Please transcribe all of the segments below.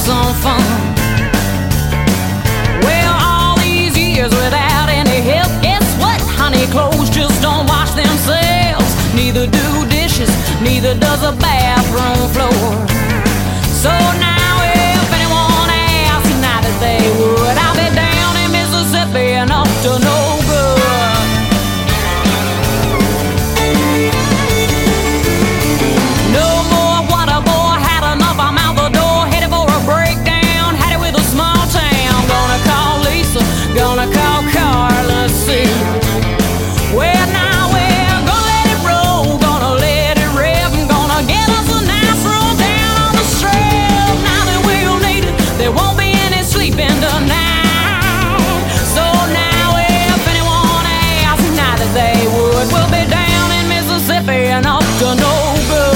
some fun. Well, all these years without any help, guess what, honey? Clothes just don't wash themselves. Neither do dishes, neither does a bathroom floor. So now if anyone asks now that they would, I'll be down in Mississippi and up to no good. No more water, boy, had enough, I'm out the door, headed for a breakdown, had it with a small town. Gonna call Lisa, gonna call Carla, see. Well, now we're gonna let it roll, gonna let it rip, I'm gonna get us a nice room down on the strip. Now that we'll need it, there won't be any sleeping tonight. So now if anyone asks now that they would, we'll be down in Mississippi and up to no good.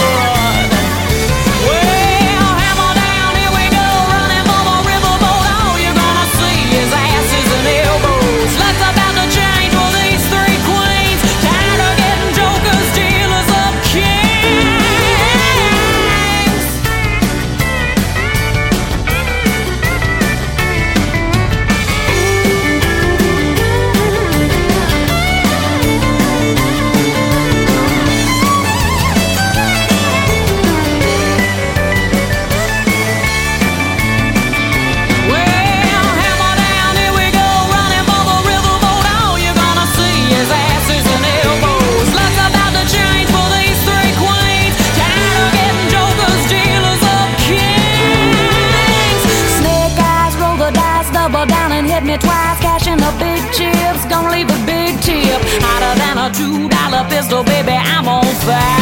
Well, hammer down, here we go, running for the riverboat. All you're gonna see is asses and elbows. Luck's about to change for these three queens. Tired of getting jokers, dealers of kings. Well, hammer down, here we go, running for the riverboat. All you're gonna see is asses and elbows. Luck's about to change for these three queens. Tired of getting jokers, dealers of kings. Snake eyes, roll the dice, double down and hit me twice. Cashing the big chips, gonna leave a big tip. Hotter than a $2 pistol, baby, I'm on fire.